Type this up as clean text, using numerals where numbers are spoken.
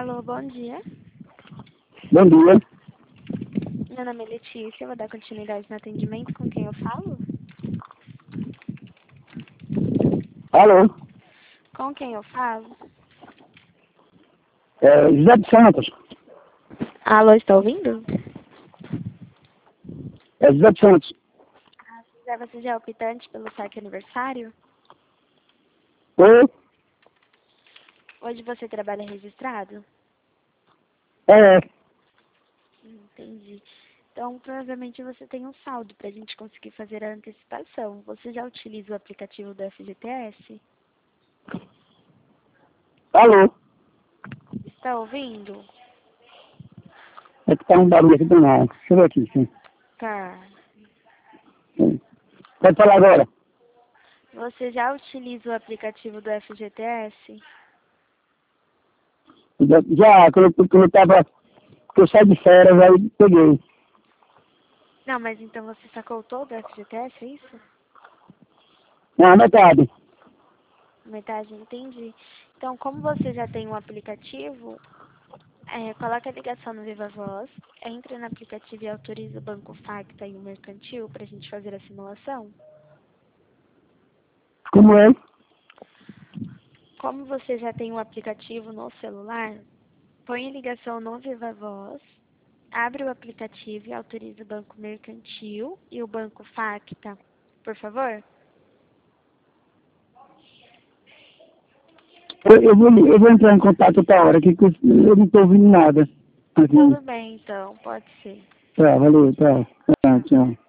Alô, bom dia. Bom dia. Meu nome é Letícia, eu vou dar continuidade no atendimento. Com quem eu falo? Alô? Com quem eu falo? José de Santos. Alô, está ouvindo? José de Santos. Você já é optante pelo site aniversário? Oi? Hoje você trabalha registrado? É, Entendi. Então, provavelmente você tem um saldo para a gente conseguir fazer a antecipação. Você já utiliza o aplicativo do FGTS? alô? Está ouvindo? É que tá um barulho aqui do lado. Deixa eu ver aqui, sim. Tá. Sim. Pode falar agora. Você já utiliza o aplicativo do FGTS? Já, que eu saí de férias, aí peguei. Não, mas então você sacou todo o FGTS, é isso? Na metade. Metade, entendi. Então, como você já tem um aplicativo, coloca a ligação no Viva Voz, entre no aplicativo e autoriza o Banco Facta e o Mercantil para a gente fazer a simulação. Como é? Como você já tem um aplicativo no celular, põe a ligação no Viva Voz, abre o aplicativo e autoriza o Banco Mercantil e o Banco Facta, por favor. Eu vou entrar em contato outra hora, que eu não tô ouvindo nada. Aqui. Tudo bem, então, pode ser. Tá, valeu, tá. Tá, tchau.